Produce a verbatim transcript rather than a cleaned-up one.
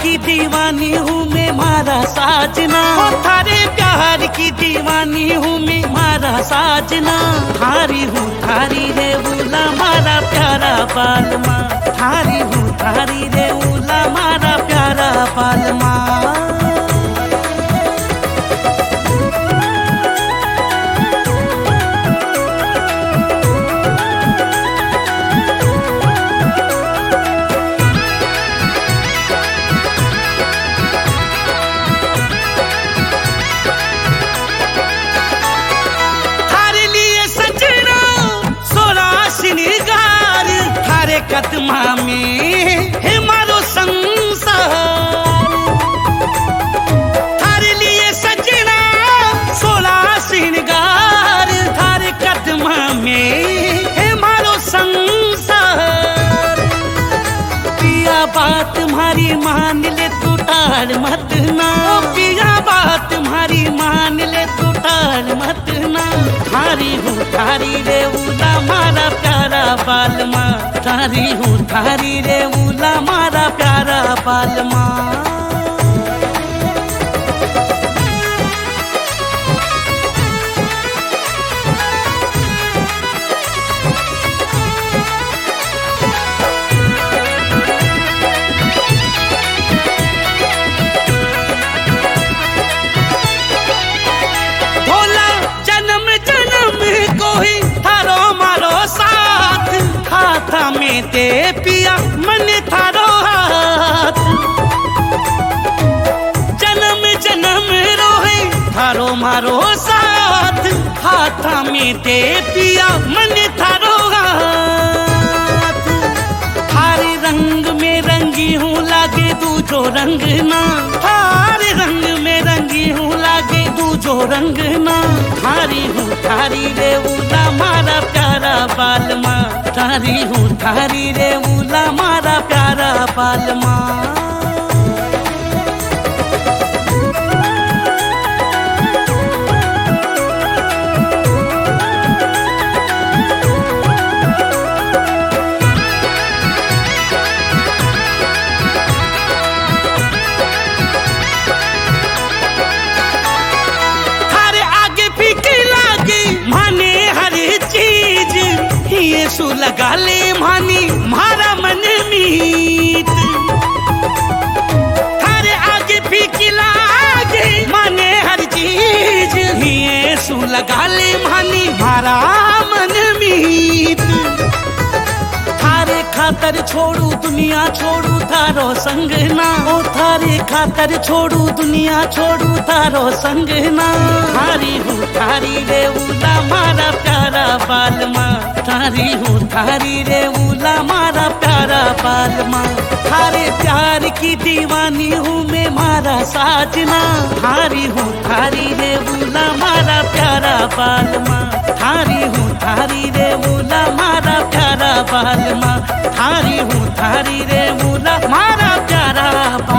की दीवानी हूँ मैं मारा साजना, थारे प्यार की दीवानी हूँ मैं मारा साजना। थारी हूँ थारी रे उला मारा प्यारा पालमा, थारी हूँ थारी रे उला मारा प्यारा पालमा। कदमा में है मारो संसार, थारे लिए सजना सोला श्रृंगार। थारे कदमा में है मारो संसार, पिया बात तुम्हारी मान ले तू टाल मत ना, पिया बात तुम्हारी मान ले तू टाल मत ना। थारी हूँ थारी रे उला मारा प्यारा पालमा, थारी हूँ थारी रे उला मारा प्यारा पालमा। भोला जन्म जन्म कोई थारो मारो साथ, हाथा में दे पिया मन थारो हाथ। जन्म जन्म रोहे थारो मारो साथ, हाथा में दे पिया मन थारो हाथ। थारे रंग में रंगी हूँ लागे दूजो रंग ना, थारे रंग में रंगी हूँ लागे दूजो रंग ना। थारी हूँ थारी रे उला मारा प्यारा पालमा, थारी हूँ थारी रे उला मारा प्यारा पालमा। यीशु लगा ले मानी मारा मन मीत, थारे आगे फीकी लागे माने हर चीज। यीशु लगा ले मानी मारा मन मीत, थारे खातर छोड़ू दुनिया छोड़ू थारो संग ना, ओ थारे खातर छोड़ू दुनिया छोड़ू थारो संग ना। थारी हूँ थारी रे उला मारा प्यारा पालमा, थारी हूँ थारी रे उला मारा प्यारा पालमा। थारे प्यार की दीवानी हूँ मैं मारा साजना, थारी हूँ थारी रे उला मारा प्यारा पालमा। थारी हूँ थारी रे उला मारा प्यारा पालमा, थारी हूँ थारी रे उला मारा प्यारा।